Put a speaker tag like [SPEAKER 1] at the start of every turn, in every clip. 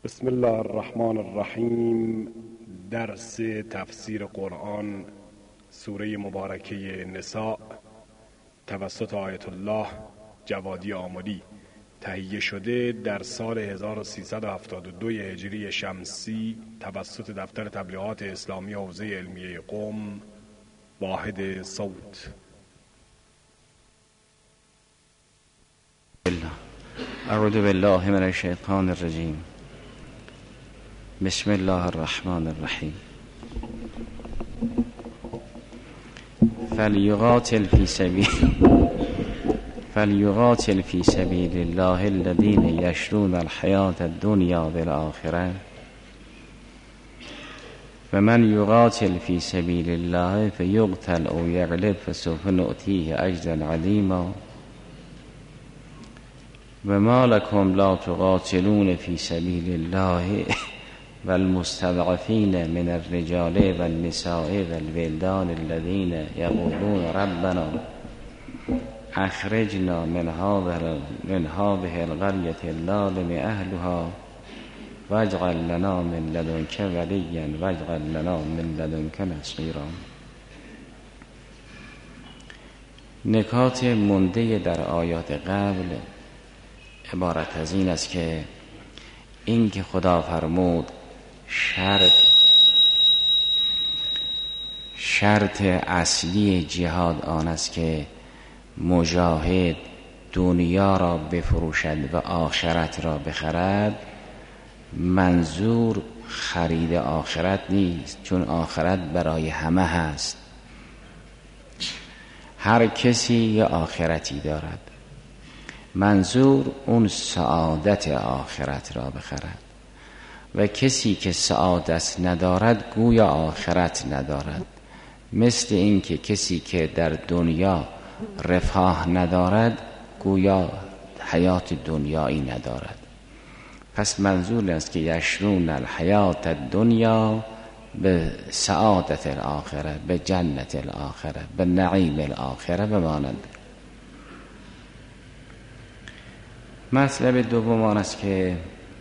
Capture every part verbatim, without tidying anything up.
[SPEAKER 1] بسم الله الرحمن الرحیم. درس تفسیر قرآن سوره مبارکه نساء توسط آیت الله جوادی آملی تهیه شده در سال هزار و سیصد و هفتاد و دو هجری شمسی توسط دفتر تبلیغات اسلامی حوزه علمیه قم واحد صوت.
[SPEAKER 2] اعوذ بالله من الشیطان الرجیم. بسم الله الرحمن الرحیم. فلیقاتل فی سبیل فلیقاتل فی سبیل الله الذین یشرون الحیاة الدنیا بالآخرة و من یقاتل فی سبیل الله فیقتل او یغلب فسوف نؤتیه اجرا عظیما و ما لکم لا تقاتلون فی سبیل الله والمستضعفین من الرجال والنساء والولدان الذين يقولون ربنا اخرجنا من هذه من هذه القرية الظالم اهلها واجعل لنا من لدنك وليا واجعل لنا من لدنك نصيرا. نکات مونده در آیات قبل عبارت از این است که این که خدا فرمود شرط شرط اصلی جهاد آن است که مجاهد دنیا را بفروشد و آخرت را بخرد، منظور خرید آخرت نیست، چون آخرت برای همه هست. هر کسی یه آخرتی دارد، منظور اون سعادت آخرت را بخرد و کسی که سعادت ندارد گویا آخرت ندارد. مثل این که کسی که در دنیا رفاه ندارد گویا حیات دنیایی ندارد. پس منظور است که یشرون الحیات الدنیا به سعادت الاخره، به جنت الاخره، به نعیم الاخره بمانند. مطلب دوم آن است که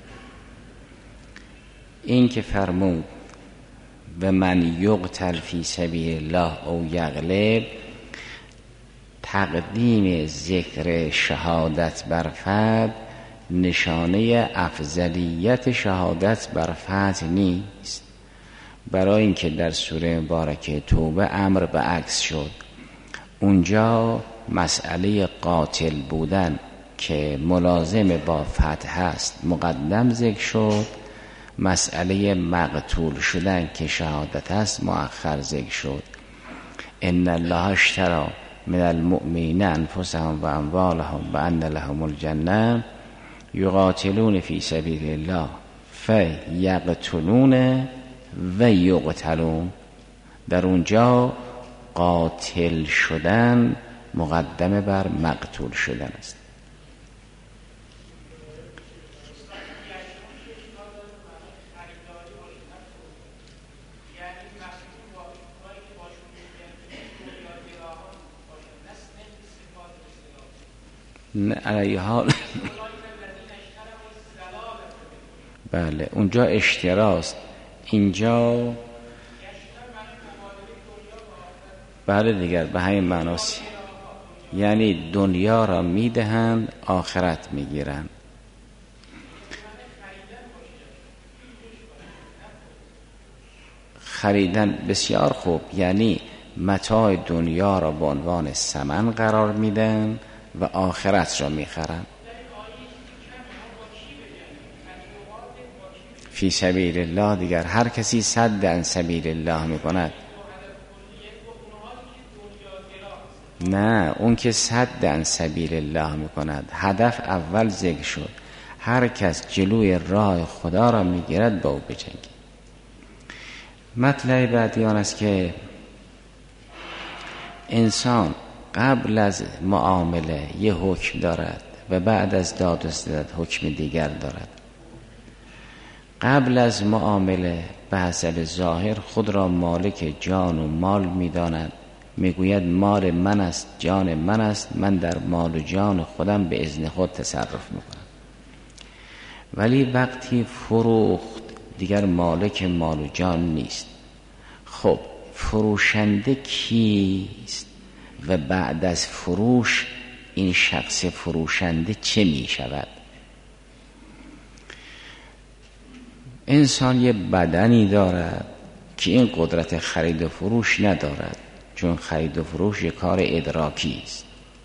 [SPEAKER 2] این که فرمود و من یقتل فی سبیل الله او یغلب، تقدیم ذکر شهادت بر فرد نشانه افضلیت شهادت بر فرد نیست، برای اینکه در سوره مبارکه توبه امر به عکس شد. اونجا مسئله قاتل بودن که ملازم با فتح هست مقدم ذکر شد، مسئله مقتول شدن که شهادت هست مؤخر ذکر شد. ان الله اشتری من المؤمنین انفسهم و اموالهم بان لهم الجنه یقاتلون فی سبیل الله فیقتلون و یقتلون. در اونجا قاتل شدن مقدم بر مقتول شدن است. علیه حال بله اونجا اشتراست، اینجا بله دیگر به همین معناست، یعنی دنیا را میدهند آخرت میگیرند. خریدن بسیار خوب، یعنی متاع دنیا را به عنوان ثمن قرار میدن و آخرت را میخرن. فی سبیل الله دیگر هر کسی صد عن سبیل الله میکند، نه اون که صد عن سبیل الله میکند. هدف اول ذکر شد، هر کس جلوی راه خدا را میگیرد با او بجنگید. مطلب بعدی آن است که انسان قبل از معامله یه حکم دارد و بعد از داد و ستد حکم دیگر دارد. قبل از معامله به حسب ظاهر خود را مالک جان و مال می‌داند، میگوید مال من است، جان من است، من در مال و جان خودم به اذن خود تصرف میکنم. ولی وقتی فروخت دیگر مالک مال و جان نیست. خب فروشنده کیست و بعد از فروش این شخص فروشنده چه می شود؟ انسان یه بدنی دارد که این قدرت خرید و فروش ندارد، چون خرید و فروش یک کار ادراکی است.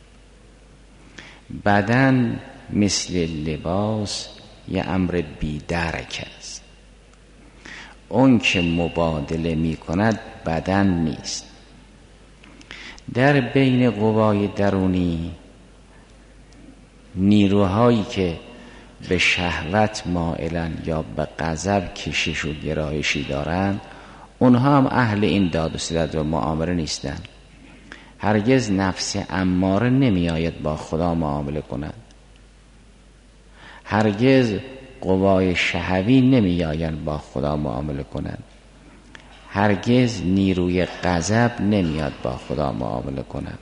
[SPEAKER 2] بدن مثل لباس یه امر بی‌درک است. اون که مبادله می کند بدن نیست. در بین قوای درونی نیروهایی که به شهوت مائلن یا به غضب کشش و گرایشی دارند، اونها هم اهل این داد و ستد و معامله نیستند. هرگز نفس اماره نمی آید با خدا معامله کند. هرگز قوای شهوی نمی آید با خدا معامله کند. هرگز نیروی غضب نمیاد با خدا معامله کند.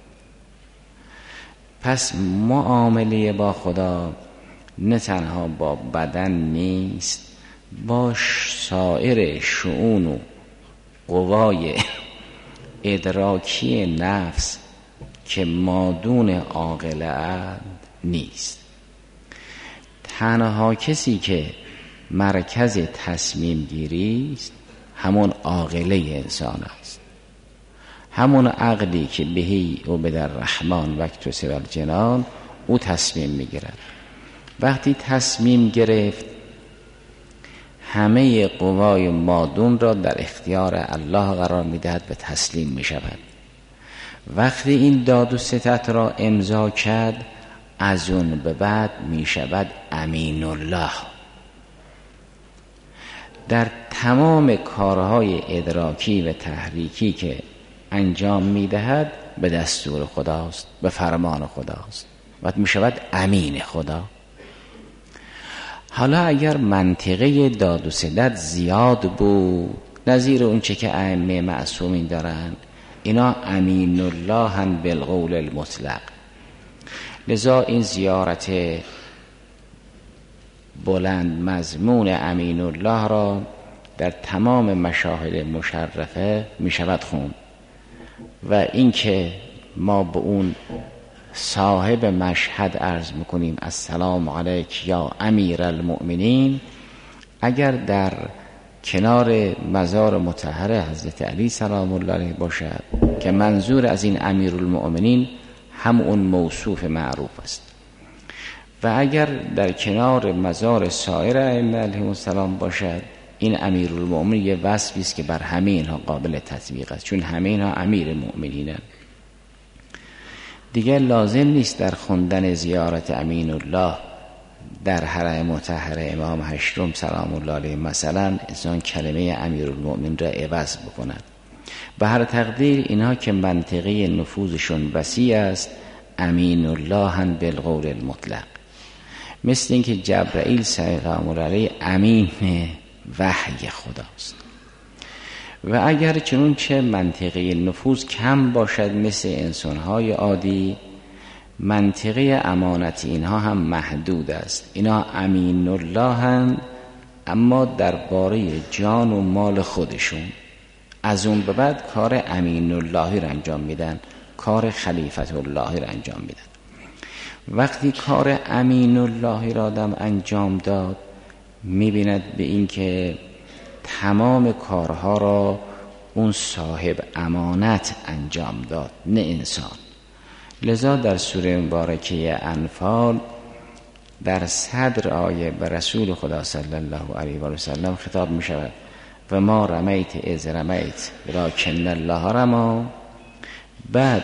[SPEAKER 2] پس معامله با خدا نه تنها با بدن نیست، با سایر شؤون و قوای ادراکی نفس که مادون عاقله‌اند نیست. تنها کسی که مرکز تصمیم گیری است همون عاقله انسان است، همون عقلی که بهی و بدر رحمان وقت سوال جنان او تصمیم میگیرد. وقتی تصمیم گرفت همه قوای مادون را در اختیار الله قرار میدهد و تسلیم میشود. وقتی این داد و ستد را امضا کرد از اون به بعد میشود امین الله. در تمام کارهای ادراکی و تحریکی که انجام میدهد به دستور خداست، به فرمان خداست و می شود امین خدا. حالا اگر منطقه داد و ستد زیاد بود نظیر اون چه که ائمه معصومین دارند، اینا امین الله هم بالقول المطلق. لذا این زیارت بلند مضمون امین الله را در تمام مشاهد مشرفه می شود خوند و اینکه ما به اون صاحب مشهد عرض میکنیم السلام علیک یا امیر المؤمنین، اگر در کنار مزار مطهر حضرت علی سلام الله علیه باشد که منظور از این امیر المؤمنین هم اون موصوف معروف است، و اگر در کنار مزار سایر ائمه علیهم السلام باشد این امیر المؤمنین یه وصفی است که بر همه اینها قابل تطبیق است، چون همه اینها امیر مؤمنینند. دیگر لازم نیست در خوندن زیارت امین الله در حرم مطهر امام هشتم سلام الله علیه مثلا انسان کلمه امیر المؤمنین را عوض بکند. به هر تقدیر اینها که منطقه نفوذشون وسیع است امین الله هم بالقول المطلق، مثل اینکه جبرائیل سلام علیه امین وحی خداست. و اگر چنون چه منطقه نفوذ کم باشد مثل انسانهای عادی، منطقه امانت اینها هم محدود است. اینا امین الله هم اما درباره جان و مال خودشون، از اون به بعد کار امین اللهی را انجام میدن، کار خلیفت اللهی را انجام میدن. وقتی کار امین اللهی را آدم انجام داد میبیند به این که تمام کارها را اون صاحب امانت انجام داد نه انسان. لذا در سوره مبارکه انفال در صدر آیه به رسول خدا صلی الله علیه و سلم خطاب می شود و ما رمیت از رمیت ولکن الله رمی. بعد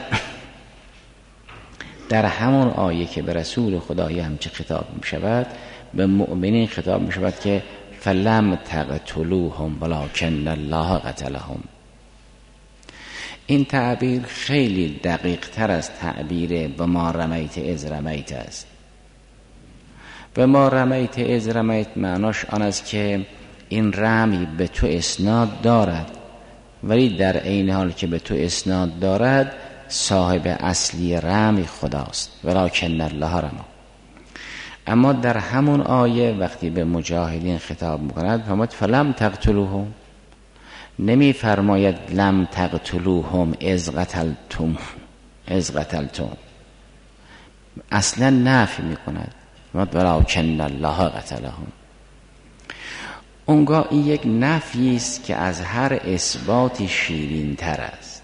[SPEAKER 2] در همون آیه که به رسول خدایی همچه خطاب می شود به مؤمنین خطاب می شود که فلم تقتلوهم ولکن الله قتلهم. این تعبیر خیلی دقیق تر از تعبیر و ما رمیت از رمیت است. و ما رمیت از رمیت معناش آن است که این رمی به تو اسناد دارد، ولی در عین حال که به تو اسناد دارد صاحب اصلی رمی خداست ولکن الله رمی. اما در همون آیه وقتی به مجاهدین خطاب میکند فرماید فلم تقتلوهم، نمی فرماید لم تقتلوهم اذ قتلتم اذ قتلتم، اصلا نفی میکند ولکن الله قتلهم. اونگاه این یک نفی است که از هر اثباتی شیرین تر است.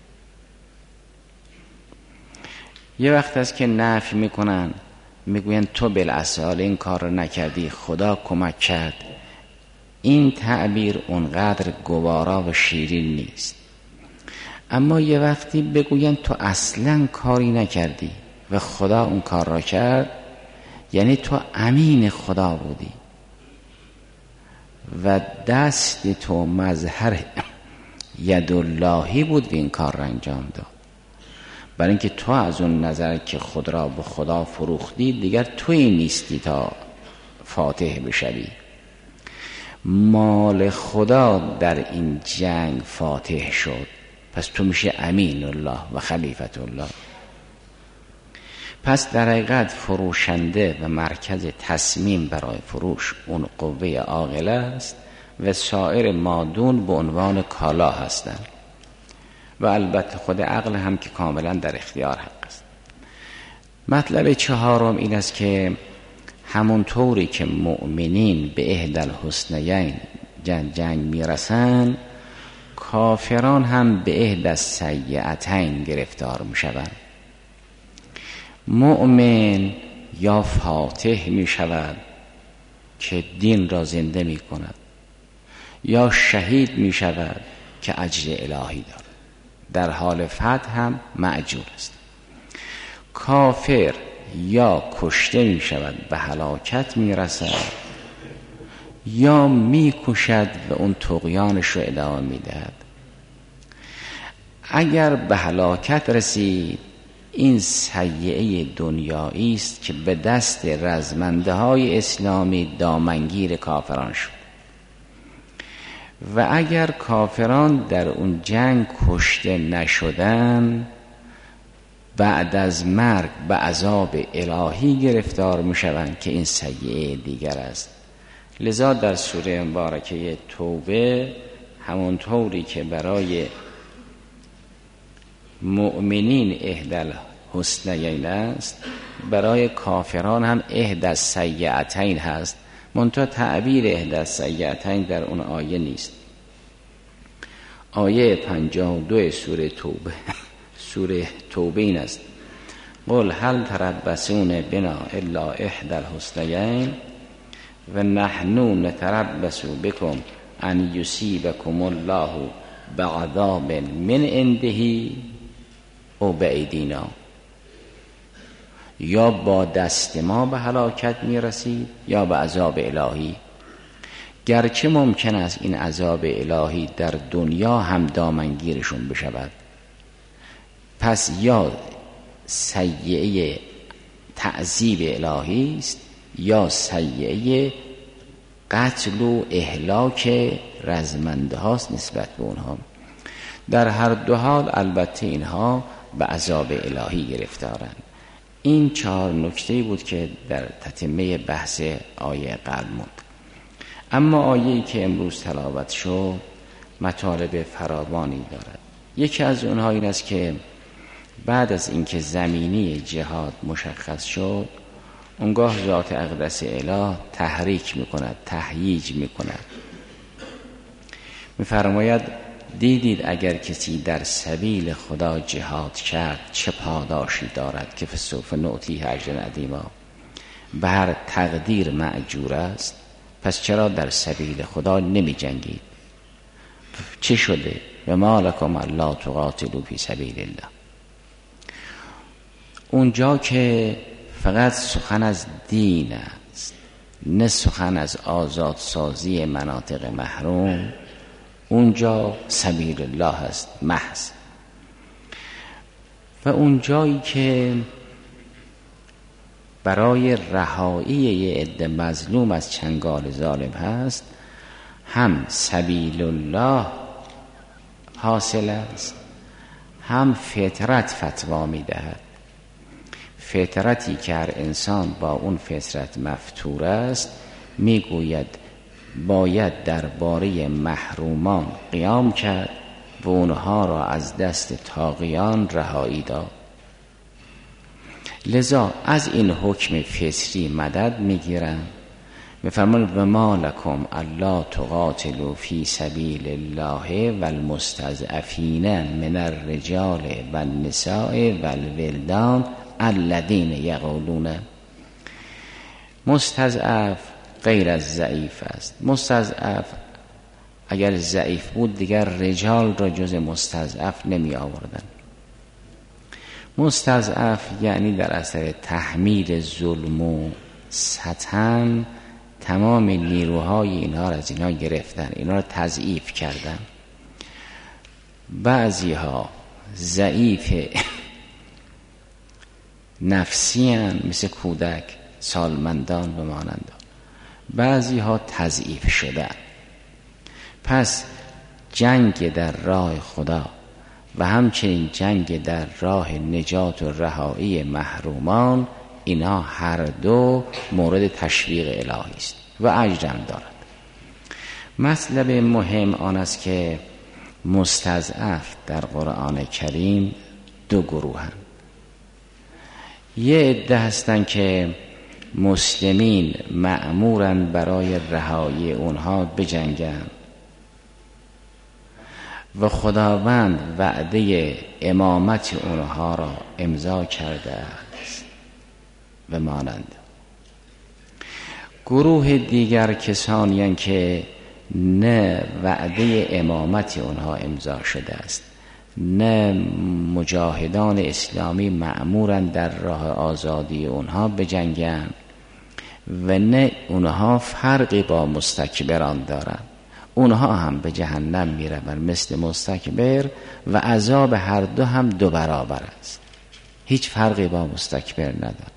[SPEAKER 2] یه وقت است که نفی میکنن، میگوین تو بالاصل این کار رو نکردی، خدا کمک کرد. این تعبیر اونقدر گوارا و شیرین نیست. اما یه وقتی بگوین تو اصلا کاری نکردی و خدا اون کار را کرد، یعنی تو امین خدا بودی و دست تو مظهر یداللهی بود و این کار را انجام داد. برای اینکه تو از اون نظر که خود را به خدا فروختی، دیگر تویی نیستی تا فاتح بشوی. مال خدا در این جنگ فاتح شد، پس تو میشه امین الله و خلیفت الله. پس در حقیقت فروشنده و مرکز تصمیم برای فروش اون قوه عاقله است و سایر مادون به عنوان کالا هستند و البته خود عقل هم که کاملا در اختیار حق است. مطلب چهارم این است که همون طوری که مؤمنین به احدی الحسنیین جنگ, جنگ میرسن، کافران هم به احدی السیئتین گرفتار میشوند. مؤمن یا فاتح می شود که دین را زنده می کند، یا شهید می شود که اجر الهی دارد، در حال فتح هم مأجور است. کافر یا کشته می شود به هلاکت می رسد، یا می کشد و اون طغیانش رو ادامه می دهد. اگر به هلاکت رسید، این سیئه دنیایی است که به دست رزمنده های اسلامی دامنگیر کافران شد. و اگر کافران در اون جنگ کشته نشدن، بعد از مرگ به عذاب الهی گرفتار می شوند که این سیئه دیگر است. لذا در سوره مبارکه توبه همونطوری که برای مؤمنین احدی الحسنیین است، برای کافران هم احدی السیئتین هست، منتها تعبیر احدی السیئتین در اون آیه نیست. آیه پنجاه و دو سوره توبه سوره توبه این است: قل هل تربصون بنا الا احدی الحسنیین و نحن نتربص بكم ان یصیبکم الله بعذاب من عنده او بایدینا. یا با دست ما به هلاکت می رسید یا به عذاب الهی. گرچه ممکن است این عذاب الهی در دنیا هم دامنگیرشون بشود. پس یا سیئه تعذیب الهی است یا سیئه قتل و اهلاک رزمنده هاست نسبت به اونها. در هر دو حال البته اینها به عذاب الهی گرفتارند. این چهار نکته بود که در تتمه بحث آیه قبل بود. اما آیه‌ای که امروز تلاوت شد مطالب فراوانی دارد. یکی از اونها این است که بعد از اینکه زمینی جهاد مشخص شد، اونگاه ذات اقدس اله تحریک میکند، تهییج میکند. میفرماید دیدید اگر کسی در سبیل خدا جهاد کرد چه پاداشی دارد که فسوف نعطیه اجرا عظیما، به هر تقدیر مأجور است. پس چرا در سبیل خدا نمی جنگید؟ چه شده؟ و ما لکم الا تقاتلوا فی سبیل الله. اونجا که فقط سخن از دین است، نه سخن از آزادسازی مناطق محروم، اونجا سبیل الله است محض. و اون جایی که برای رهایی یه عده مظلوم از چنگال ظالم هست، هم سبیل الله حاصل است، هم فطرت فتوا می دهد. فطرتی که هر انسان با اون فطرت مفطور است، میگوید باید درباره محرومان قیام کرد و اونها را از دست طاغیان رهایی داد. لذا از این حکم فطری مدد میگیرن. میفرمایند و ما لکم الا تقاتلوا فی سبیل الله والمستضعفین من الرجال والنساء والولدان الذین یقولون. مستضعف غیر از ضعیف است. مستضعف اگر ضعیف بود دیگر رجال را جز مستضعف نمی آوردن. مستضعف یعنی در اثر تحمیل ظلم و ستم تمام نیروهای اینها را از اینها گرفتن، اینها را تضعیف کردن. بعضی ها ضعیف نفسی هستند مثل کودک، سالمندان و مانند، بعضی ها تضعیف شدن. پس جنگ در راه خدا و همچنین جنگ در راه نجات و رهایی محرومان، اینا هر دو مورد تشویق الهی است و اجرم دارد. مطلب مهم آن است که مستضعف در قرآن کریم دو گروه هستند. یه عده هستند که مسلمین مأمورند برای رهایی اونها بجنگند و خداوند وعده امامت اونها را امضا کرده است و مانند. گروه دیگر کسانی هستند که نه وعده امامت اونها امضا شده است، نه مجاهدان اسلامی مأمورند در راه آزادی اونها بجنگند و نه اونها فرقی با مستکبران دارند. اونها هم به جهنم میروند مثل مستکبر و عذاب هر دو هم دو برابر است، هیچ فرقی با مستکبر ندارد.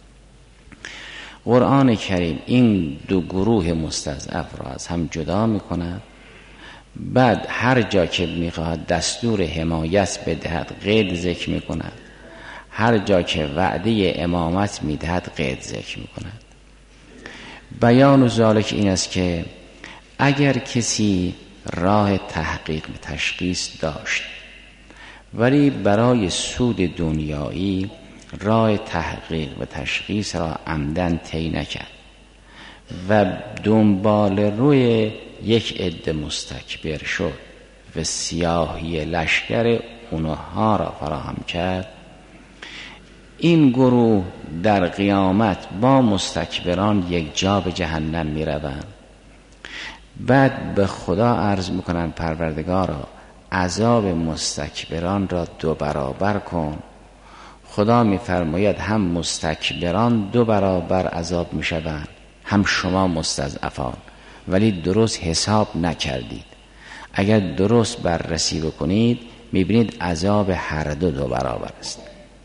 [SPEAKER 2] قرآن کریم این دو گروه مستضعف را از هم جدا میکند. بعد هر جا که میخواهد دستور حمایت بدهد قید ذکر میکند، هر جا که وعده امامت میدهد قید ذکر میکند. بیان و ذالک این است که اگر کسی راه تحقیق و تشخیص داشت ولی برای سود دنیایی راه تحقیق و تشخیص را عمدن طی نکرد و دنبال روی یک عده مستکبر شد و سیاهی لشکر اونها را فراهم کرد، این گروه در قیامت با مستکبران یک جا به جهنم می روند. بعد به خدا عرض میکنن پروردگارا عذاب مستکبران را دو برابر کن. خدا میفرماید هم مستکبران دو برابر عذاب میشوند، هم شما مستضعفان، ولی درست حساب نکردید. اگر درست بررسی بکنید میبینید عذاب هر دو دو برابر است.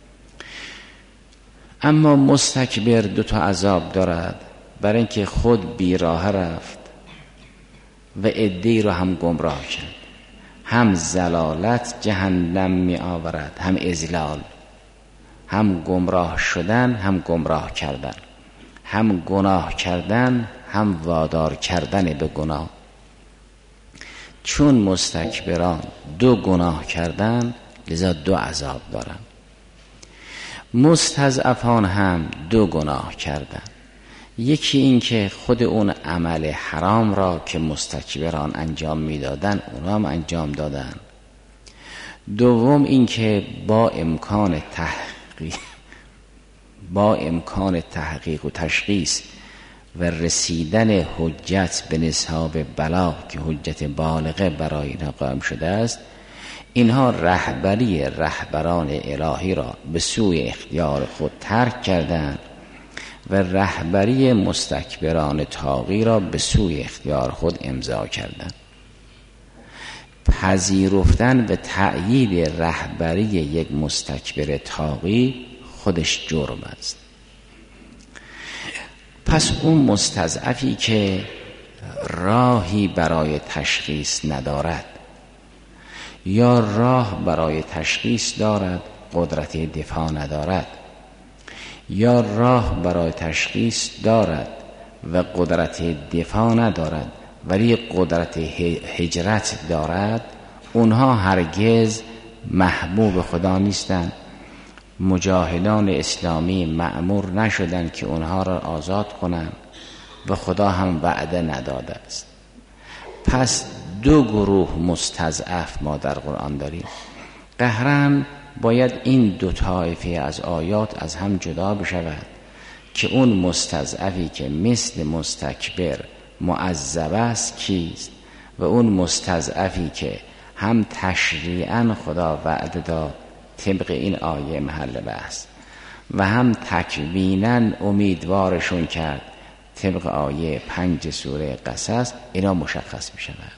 [SPEAKER 2] اما مستکبر دو تا عذاب دارد، برای اینکه خود بیراه رفت و عده‌ای را هم گمراه کرد. هم زلالت جهنم می آورد، هم اضلال، هم گمراه شدن هم گمراه کردن، هم گناه کردن هم وادار کردن به گناه. چون مستکبران دو گناه کردن لذا دو عذاب دارن. مستضعفان هم دو گناه کردن، یکی این که خود اون عمل حرام را که مستکبران انجام میدادن اونا هم انجام دادن. دوم این که با امکان تحقیق با امکان تحقیق و تشخیص و رسیدن حجت به نصاب بلاغ که حجت بالغه برای اینها قائم شده است، اینها رهبری رهبران الهی را به سوی اختیار خود ترک کردند و رهبری مستکبران طاغی را به سوی اختیار خود امضا کردند. پذیرفتن و تأیید رهبری یک مستکبر طاغی خودش جرم است. پس اون مستضعفی که راهی برای تشخیص ندارد یا راه برای تشخیص دارد قدرت دفاع ندارد یا راه برای تشخیص دارد و قدرت دفاع ندارد ولی قدرت هجرت دارد، اونها هرگز محبوب خدا نیستند. مجاهدان اسلامی مأمور نشدند که اونها را آزاد کنند و خدا هم وعده نداده است. پس دو گروه مستضعف ما در قرآن داریم. قهرن باید این دو طایفه از آیات از هم جدا بشود که اون مستضعفی که مثل مستکبر معذب است کیست و اون مستضعفی که هم تشریعاً خدا وعده داد طبق این آیه محل بحث و هم تکویناً امیدوارشون کرد طبق آیه پنج سوره قصص، اینا مشخص می شود.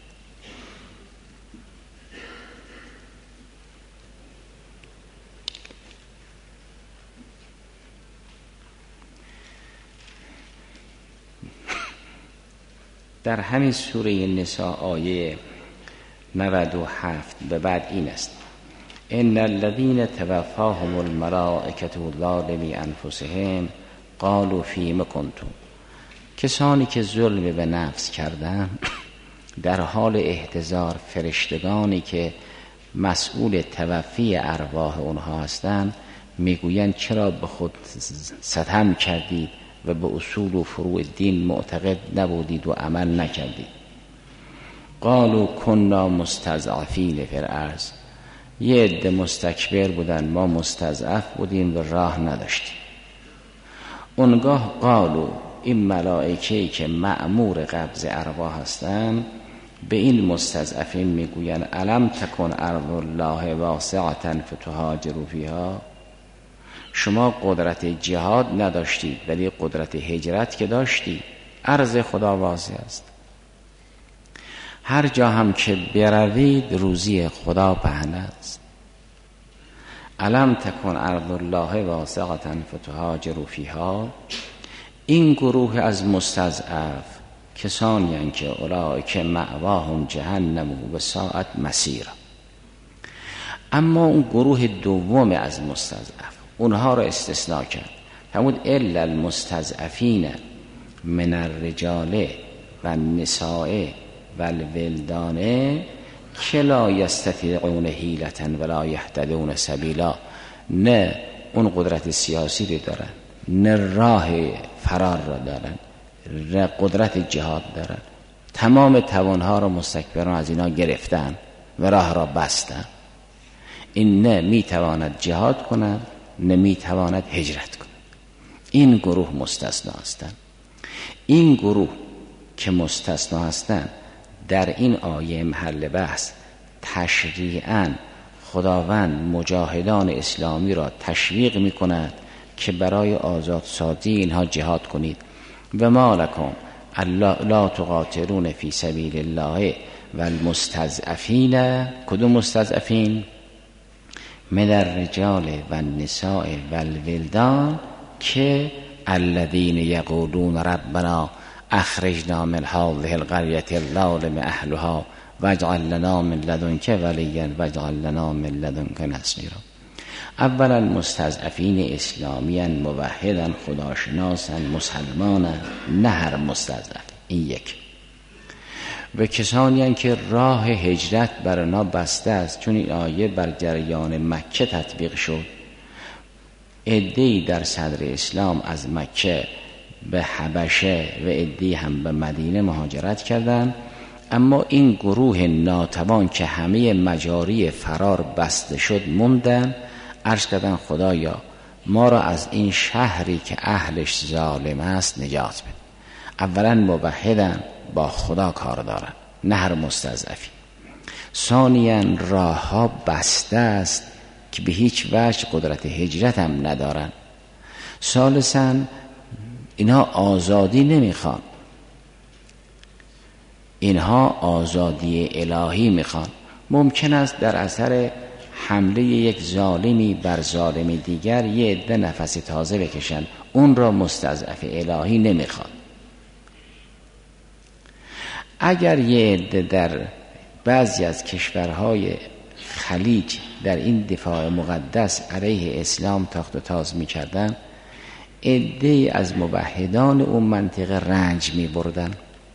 [SPEAKER 2] در همین سوره نساء آیه نود و هفت به بعد این است: ان الذين توفاهم الملائکه ظالمی انفسهم قالوا فیم کنتم. کسانی که ظلم به نفس کردند در حال احتضار فرشتگانی که مسئول توفی ارواح اونها هستند میگویند چرا به خود ستم کردید و به اصول و فروع دین معتقد نبودید و عمل نکردید. قالوا كنا مستضعفین فی الارض. یه عده مستکبر بودن، ما مستضعف بودیم و راه نداشتیم. اونگاه قالوا، این ملائکه‌ای که مأمور قبض ارواح هستند به این مستضعفین میگویند الم تکن ارض الله واسعة فتهاجروا فیها. شما قدرت جهاد نداشتید ولی قدرت هجرت که داشتید. ارض خدا واسع است، هر جا هم که بروید روزی خدا پهن است. الم تکن ارض الله واسعة فتهاجروا فیها. این گروه از مستضعف کسانی هستند که اولئک مأواهم جهنم و ساءت مصیرا. اما اون گروه دوم از مستضعف اونها را استثناء کرد، فرمود الا المستضعفین من الرجال و النساء و الولدان که لا یستطیعون حیلة ولا یهتدون سبیلا. نه اون قدرت سیاسی رو دارن، نه راه فرار را دارن، نه قدرت جهاد دارن. تمام توانها را مستکبران از اینا گرفتن و راه را بستن. این نه میتواند جهاد کند نه میتواند هجرت کند. این گروه مستثنا هستند. این گروه که مستثنا هستند در این آیه محل بحث تشریعاً خداوند مجاهدان اسلامی را تشویق می کند که برای آزادسازی اینها جهاد کنید. و ما لکم لا تقاتلون فی سبیل الله و المستضعفین. کدوم مستضعفین؟ من الرجال و النساء و الولدان که الذین یقولون ربنا اخرجنا من هذه القرية الظالم اهلها واجعل لنا من لدنك وليا واجعل لنا من لدنك نصيرا. اولا مستضعفین اسلامیان، موحدن، خداشناسن، مسلمانن، نه هر مستضعف. این یک. و کسانی هستند که راه هجرت بر آنها بسته است، چون این آیه بر جریان مکه تطبیق شد. عده‌ای در صدر اسلام از مکه به حبشه و عده‌ای هم به مدینه مهاجرت کردند. اما این گروه ناتوان که همه مجاری فرار بسته شد موندن، عرض کردن خدایا ما را از این شهری که اهلش ظالم است نجات بده. اولا موحدن، با خدا کار دارن، نه هر مستضعفی. ثانیاً راه ها بسته است که به هیچ وجه قدرت هجرت هم ندارن. ثالثاً اینها آزادی نمیخوان، اینها آزادی الهی میخوان. ممکن است در اثر حمله یک ظالمی بر ظالم دیگر یه عده نفس تازه بکشن، اون را مستضعف الهی نمیخوان. اگر یه عده در بعضی از کشورهای خلیج در این دفاع مقدس علیه اسلام تاخت و تاز میکردن، عده‌ای از موحدان اون منطقه رنج می بردن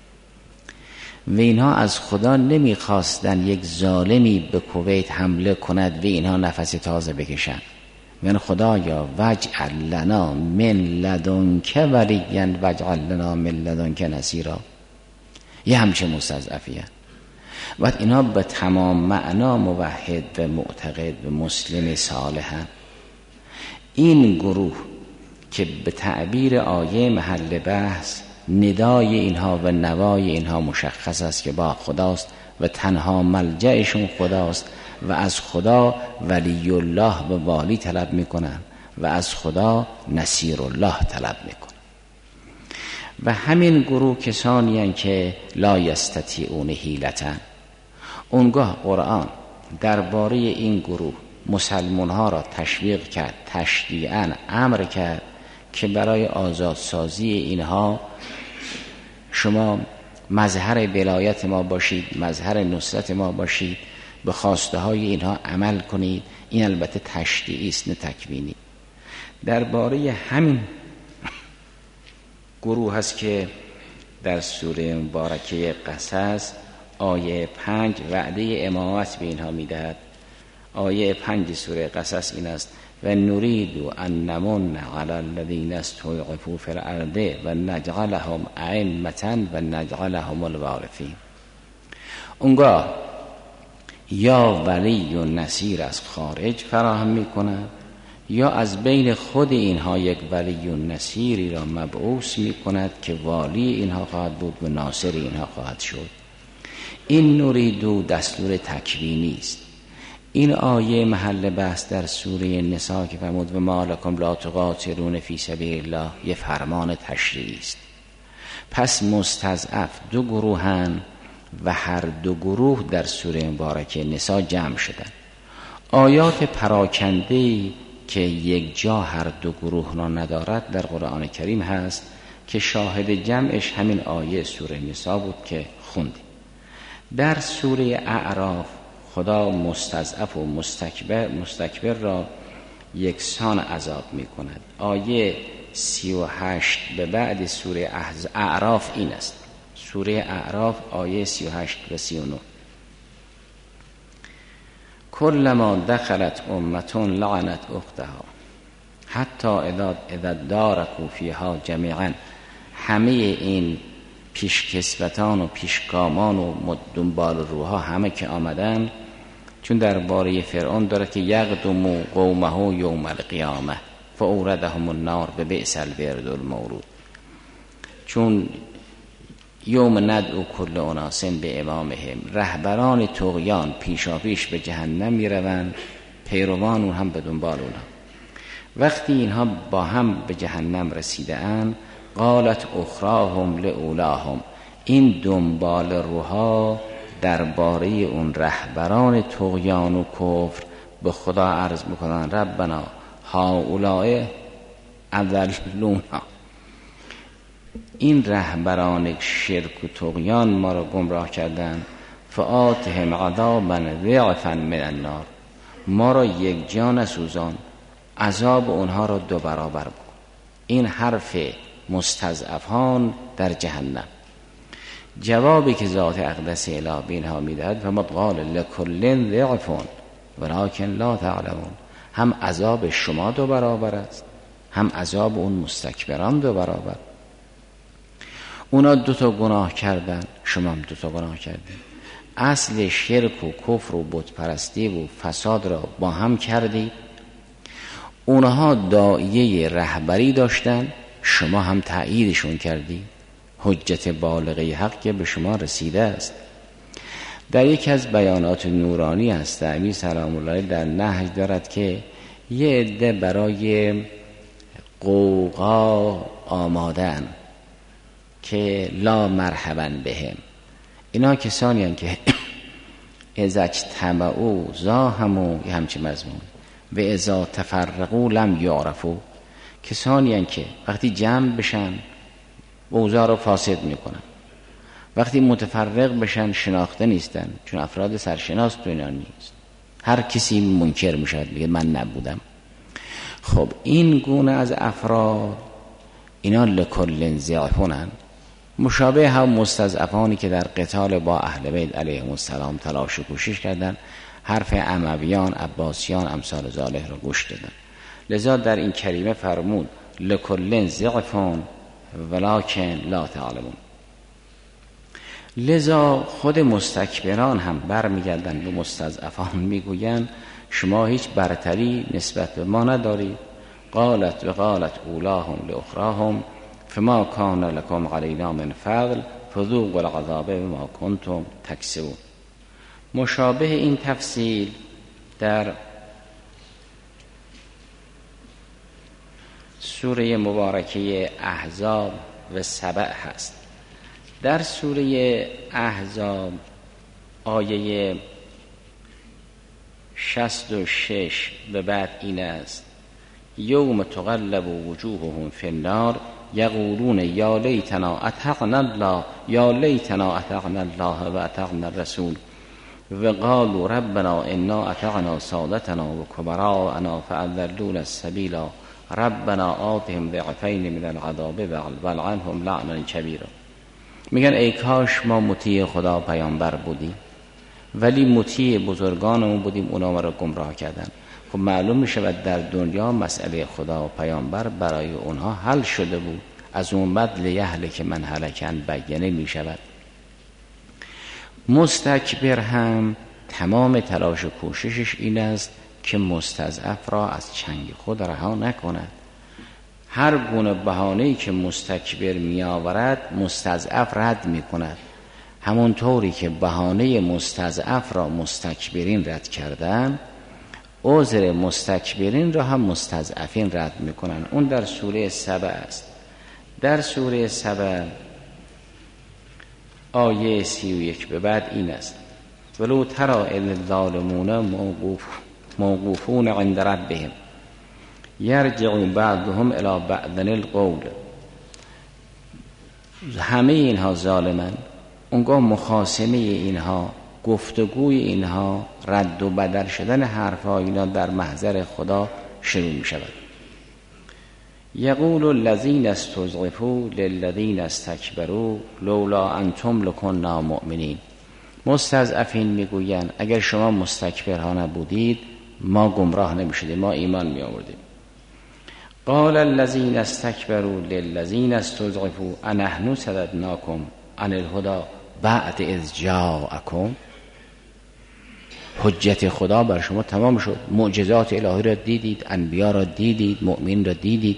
[SPEAKER 2] و اینها از خدا نمی خواستن یک ظالمی به کویت حمله کند و اینها نفس تازه بکشن. من خدایا وجعل لنا من لدنک ولیا وجعل لنا من لدنک نصیرا. یه همچه مستضعفیه. و اینا به تمام معنا موحد و معتقد و مسلم صالحن. این گروه که به تعبیر آیه محل بحث ندای اینها و نوای اینها مشخص است که با خداست و تنها ملجأشون خداست و از خدا ولی الله و والی طلب میکنن و از خدا نصیر الله طلب میکنن. و همین گروه کسانی هستند که لا یستطیعون حیلة. اونگاه قرآن درباره این گروه مسلمان ها را تشویق کرد، تشجیعاً امر کرد که برای آزادسازی اینها شما مظهر ولایت ما باشید، مظهر نصرت ما باشید، به خواسته های اینها عمل کنید. این البته تشریعی است نه تکوینی. درباره همین گروه هست که در سوره مبارکه قصص آیه پنج وعده امامت به اینها میدهد. آیه پنج سوره قصص این است: و نرید ان نمن علی الذین استضعفوا فی الارض و نجعلهم ائمة و نجعلهم الوارثین. اونگاه یا ولی و نصیر از خارج فراهم میکند یا از بین خود اینها یک ولی و نصیری را مبعوث میکند که والی اینها خواهد بود و ناصر اینها خواهد شد. این نریدو دستور تکوینی است. این آیه محل بحث در سوره نساء که فرمود و ما لکم لا تقاتلون فی سبیل الله یه فرمان تشریعی است. پس مستضعف دو گروهن و هر دو گروه در سوره مبارکه نساء جمع شدن. آیات پراکنده‌ای که یک جا هر دو گروه را ندارد در قرآن کریم هست که شاهد جمعش همین آیه سوره نساء بود که خوندیم. در سوره اعراف خدا مستضعف و مستکبر مستکبر را یکسان عذاب می کند. آیه سی و هشت به بعد سوره اعراف این است. سوره اعراف آیه سی و هشت و سی و نه: کلما دخلت امة لعنت اختها حتی اذا دارکوا فیها جمیعا. همه این پیشکسوتان و پیشگامان و دنبال روها همه که آمدن، چون درباره فرعون داره که یقدم قومه یوم القیامه فاوردهم النار ببئس الورد المورود. چون یوم ندعو کل اناس به امامهم، رهبران طغیان پیشا پیش به جهنم میروند، پیروان اون هم به دنبال اونها. وقتی اینها با هم به جهنم رسیده اند، قالت اخراهم لاولاهم، این دنبال روها درباره اون رهبران طغیان و کفر به خدا عرض میکنن ربنا هؤلاء اضلونا، این رهبران شرک و طغیان ما را گمراه کردن، فآتهم عذابا ضعفا من النار، ما را یک جا نسوزان، عذاب اونها را دو برابر کن. این حرف مستضعفان در جهنم. جوابی که ذات اقدس اله به اینها میدهد و قال لکل ضعف ولکن لا تعلمون، هم عذاب شما دو برابر است، هم عذاب اون مستکبران دو برابر. اونا دو تا گناه کردن، شما هم دو تا گناه کردین. اصل شرک و کفر و بت پرستی و فساد را با هم کردید. اونها داعیه رهبری داشتن، شما هم تأییدشون کردید. حجت بالغه حق که به شما رسیده است. در یکی از بیانات نورانی است امیر سلام الله در نهج دارد که یه عده برای قوقا آمادن که لا مرحبا بهم. اینا کسانی هستند که اذا اجتمعوا زاحموا، یه همچه مضمون، و اذا تفرقوا لم یعرفوا، کسانی هستند که وقتی جمع بشن اوضاع رو فاسد میکنن، وقتی متفرق بشن شناخته نیستن، چون افراد سرشناس تو اینا نیست، هر کسی منکر میشد بگه من نبودم. خب این گونه از افراد اینا لکل ضعفونن، مشابه هم مستضعفانی که در قتال با اهل بیت علیهم السلام تلاش و کوشش کردن، حرف امویان، عباسیان، امثال ذالک را گوش دادن. لذا در این کریمه فرمود لکل ضعفون ولکن لا تعلمون. لذا خود مستکبران هم برمیگردن به مستضعفان میگویند شما هیچ برتری نسبت به ما ندارید. قالت و قالت اولاهم لاخراهم فما کان لکم علینا من فضل فذوقوا العذاب بما کنتم تکسبون. مشابه این تفصیل در سوره مبارکه احزاب و سبع هست. در سوره احزاب آیه شصت و شش به بعد این است یوم تقلب وجوههم فی النار یقولون یا لیتنا اطعنا الله یا لیتنا اطعنا الله و اطعنا الرسول و قالوا ربنا انا اطعنا سادتنا و کبراءنا فاضلونا السبیل ربنا آتهم ضعفین من العذاب والعنهم لعنا کبیرا. میگن ای کاش ما مطیع خدا پیامبر بودیم، ولی مطیع بزرگانمون بودیم، اونا ما رو گمراه کردن. خب معلوم میشه و در دنیا مسئله خدا و پیامبر برای اونها حل شده بود، از اون بعد لیهلک من هلکن بیانه میشود. مستکبر هم تمام تلاش و کوششش این است که مستضعف را از چنگ خود رها نکند. هر گونه بهانه‌ای که مستکبر می آورد مستضعف رد می کند، همونطوری که بهانه مستضعف را مستکبرین رد کردن، عذر مستکبرین را هم مستضعفین رد می کنند. اون در سوره سبع است. در سوره سبع آیه سی و یک به بعد این است ولو تری اذ الظالمون موقوف موقوفون عند ربهم یرجع بعضهم الی بعض القول. همه اینها ظالمن، اونگاه مخاصمه اینها، گفتگوی اینها، رد و بدل شدن حرفها اینا در محضر خدا شروع می شود. یقول الذین استضعفوا للذین استکبروا لولا انتم لکننا مؤمنین. مستضعفین میگویند اگر شما مستکبرها نبودید ما گمراه نمیشدیم، ما ایمان می آوردیم. قال الذین استکبروا للذین استضعفوا انحن صددناکم عن الهدی بعد اذ جاءکم. حجت خدا بر شما تمام شد، معجزات الهی را دیدید، انبیا را دیدید، مؤمن را دیدید.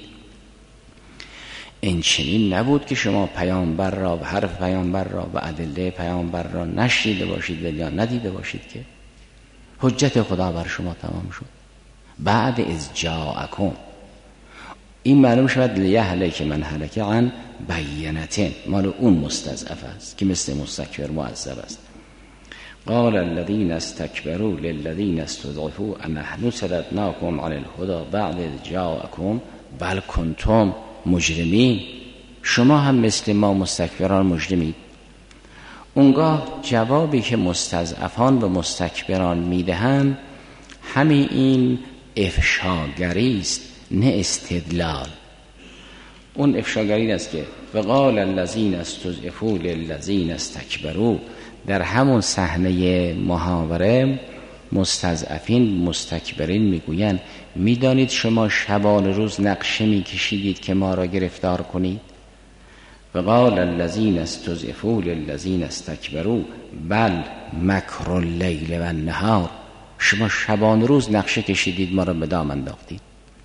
[SPEAKER 2] این چنین نبود که شما پیامبر را و حرف پیامبر را و ادله پیامبر را نشنیده باشید یا ندیده باشید که حجت خدا بر شما تمام شد. بعد اذ جاءکم این معلوم شد لیهلک من هلک عن بینة، مال اون مستضعف است که مثل مستکبر معذب است. قال الذين استكبروا للذين استضعفوا انحن صددناكم عن الهدى بعد اذ جاءكم بل كنتم مجرمین. شما هم مثل ما مستکبران مجرمید. اونگاه جوابی که مستضعفان و مستکبران میدهند همین این افشاگری است نه استدلال. اون افشاگری است که وقال الذين استضعفوا للذين استكبروا، در همون صحنه محاوره مستضعفین مستکبرین میگویند میدانید شما شبان روز نقشه میکشیدید که ما را گرفتار کنید. وقال الذين استضعفوا للذين استكبروا بل مکر اللیل و النهار. شما شبان روز نقشه کشیدید ما را به دام انداختید.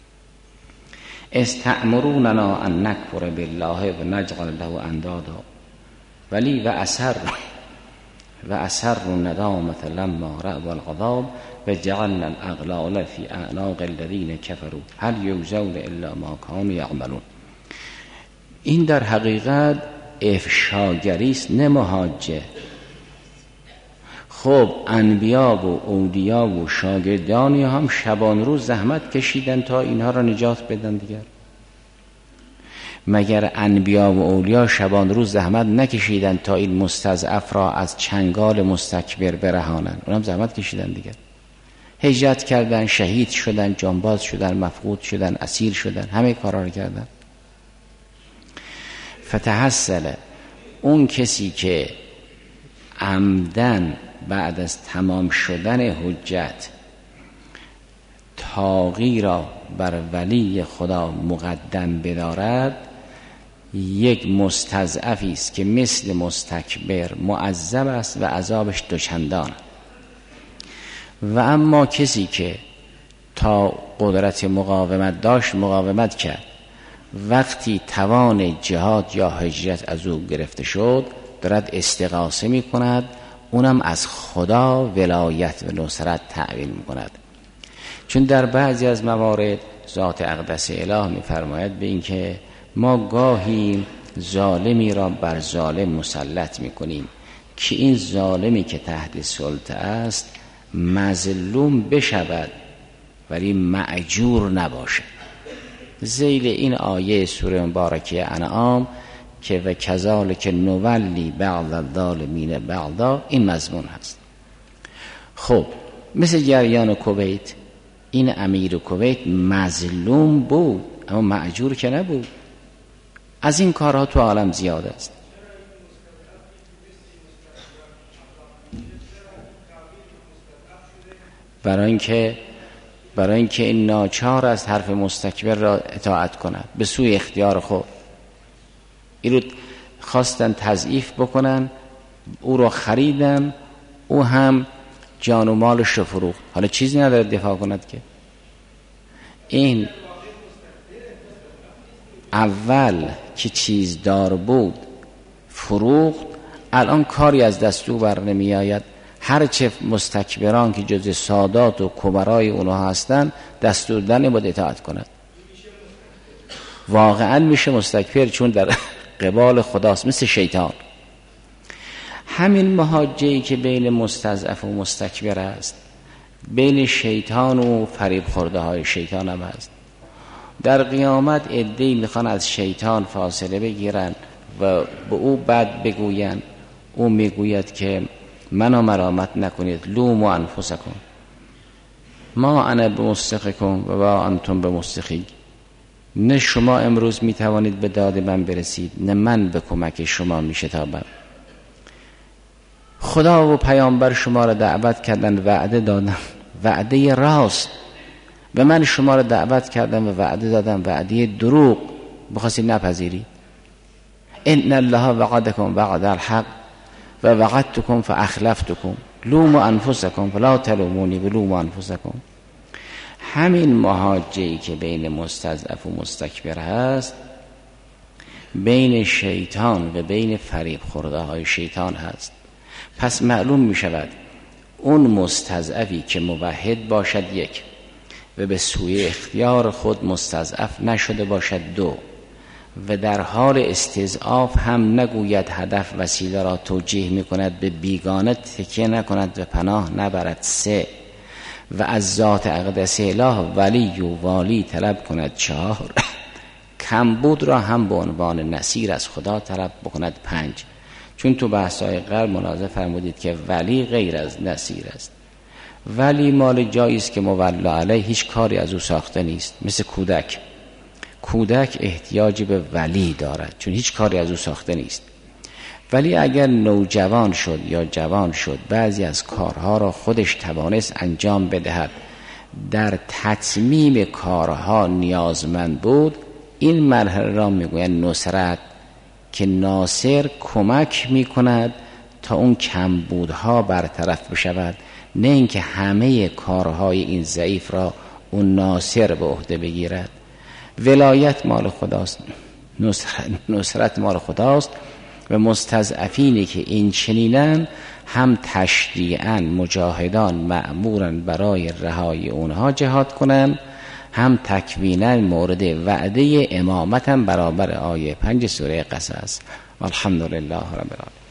[SPEAKER 2] استأمروننا ان نکفر بالله و نجعل له اندادا ولی و اثر و اثر ندامت لما رأوا العذاب و جعلنا الاغلال فی اعناق الذین کفروا هل یجزون الا ما كانوا یعملون. این در حقیقت افشاگری است نه محاجه. خب انبیا و اولیا و شاگردانی هم شبان روز زحمت کشیدن تا اینها را نجات بدن دیگر. مگر انبیا و اولیا شبان روز زحمت نکشیدن تا این مستضعف را از چنگال مستکبر برهانن؟ اونم زحمت کشیدن دیگر، هجرت کردن، شهید شدن، جانباز شدن، مفقود شدن، اسیر شدن، همه کارا رو کردن. فتحصل، اون کسی که عمدن بعد از تمام شدن حجت طاغی را بر ولی خدا مقدم بدارد، یک مستضعفی است که مثل مستکبر معذب است و عذابش دوچندان. و اما کسی که تا قدرت مقاومت داشت مقاومت کرد، وقتی توان جهاد یا هجرت از او گرفته شد دارد استغاثه می کند، اونم از خدا ولایت و نصرت تعبیر می کند. چون در بعضی از موارد ذات اقدس اله می فرماید به این که ما گاهی ظالمی را بر ظالم مسلط می کنیم که این ظالمی که تحت سلطه است مظلوم بشود ولی مأجور نباشه. ذیل این آیه سوره مبارکه انعام که و کذالک نولی بعض الظالمین بعضا، این مضمون هست. خب مثل جریان کویت، این امیر کویت مظلوم بود اما مأجور که نبود. از این کارها تو عالم زیاد است. برای اینکه برای اینکه این ناچار است حرف مستکبر را اطاعت کند به سوی اختیار خود. این رو خواستن تضعیف بکنن، او رو خریدن، او هم جان و مالش رو فروخت. حالا چیزی نداره دفاع کند که. این اول که چیز دار بود فروخت، الان کاری از دست او بر نمی آید. هرچه مستکبران که جز سادات و کبرای اونها هستن دستور دادن باید اطاعت کند. واقعا میشه مستکبر، چون در قبال خداست، مثل شیطان. همین محاجه‌ای که بین مستضعف و مستکبر است، بین شیطان و فریب خورده های شیطان هم هست. در قیامت عده‌ای میخوان از شیطان فاصله بگیرن و به او بد بگوین. او میگوید که منو ملامت نکنید، لوموا انفسکم ما انا بمستخیکم و با انتم بمستخی. نه شما امروز میتوانید به داد من برسید، نه من به کمک شما میشتابم. خدا و پیامبر شما را دعوت کردن، وعده دادن، وعده راست، و من شما را دعوت کردم و وعده دادم، وعده دروغ بخواستید نپذیرید. ان الله وعدکم وعد الحق و وعدتکم فاخلفتکم لوموا انفسکم فلا تلومونی ولوموا انفسکم. همین محاجه‌ای که بین مستضعف و مستکبر هست، بین شیطان و بین فریب خورده های شیطان هست. پس معلوم می شود اون مستضعفی که موحد باشد یک، و به سوی اختیار خود مستضعف نشده باشد دو، و در حال استضعاف هم نگوید هدف وسیله را توجیه می کند به بیگانه تکیه نکند و پناه نبرد سه، و از ذات اقدس اله ولی و والی طلب کند چهار، کمبود را هم به عنوان نصیر از خدا طلب بکند پنج. چون تو بحث‌های قبل ملاحظه فرمودید که ولی غیر از نصیر است. ولی مال جایی است که مولا علیه هیچ کاری از او ساخته نیست، مثل کودک. کودک احتیاج به ولی دارد چون هیچ کاری از او ساخته نیست. ولی اگر نوجوان شد یا جوان شد، بعضی از کارها را خودش توانست انجام بدهد، در تتمیم کارها نیازمند بود، این مرحله را میگویند نصرت، که ناصر کمک میکند تا اون کمبودها برطرف بشود، نه اینکه همه کارهای این ضعیف را اون ناصر به عهده بگیرد. ولایت مال خداست، نصرت, نصرت مال خداست، و مستضعفینی که این چنینن هم تشریعاً مجاهدان مأمورن برای رهایی اونها جهاد کنن، هم تکویناً مورد وعده امامت هم برابر آیه پنج سوره قصص. والحمدلله رب العالمین.